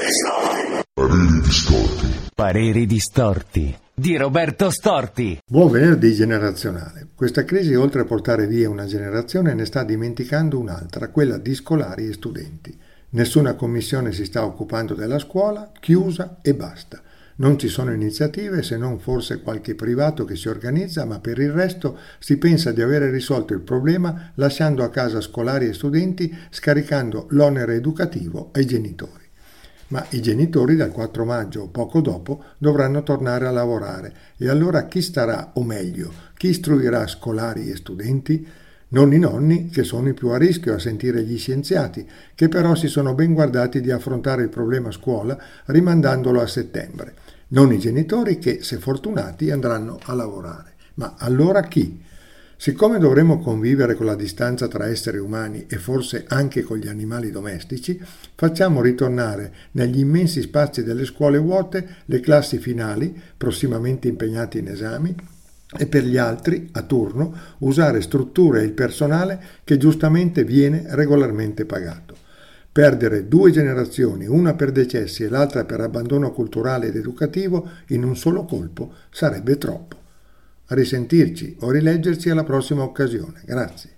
Pareri distorti. Pareri distorti di Roberto Storti. Buon venerdì generazionale. Questa crisi, oltre a portare via una generazione, ne sta dimenticando un'altra, quella di scolari e studenti. Nessuna commissione si sta occupando della scuola, chiusa e basta. Non ci sono iniziative, se non forse qualche privato che si organizza, ma per il resto si pensa di avere risolto il problema lasciando a casa scolari e studenti, scaricando l'onere educativo ai genitori. Ma i genitori dal 4 maggio o poco dopo dovranno tornare a lavorare e allora chi starà, o meglio, chi istruirà scolari e studenti? Non i nonni, che sono i più a rischio a sentire gli scienziati, che però si sono ben guardati di affrontare il problema scuola rimandandolo a settembre. Non i genitori che, se fortunati, andranno a lavorare. Ma allora chi? Siccome dovremo convivere con la distanza tra esseri umani e forse anche con gli animali domestici, facciamo ritornare negli immensi spazi delle scuole vuote le classi finali, prossimamente impegnati in esami, e per gli altri, a turno, usare strutture e il personale che giustamente viene regolarmente pagato. Perdere 2 generazioni, una per decessi e l'altra per abbandono culturale ed educativo, in un solo colpo sarebbe troppo. A risentirci o rileggerci alla prossima occasione. Grazie.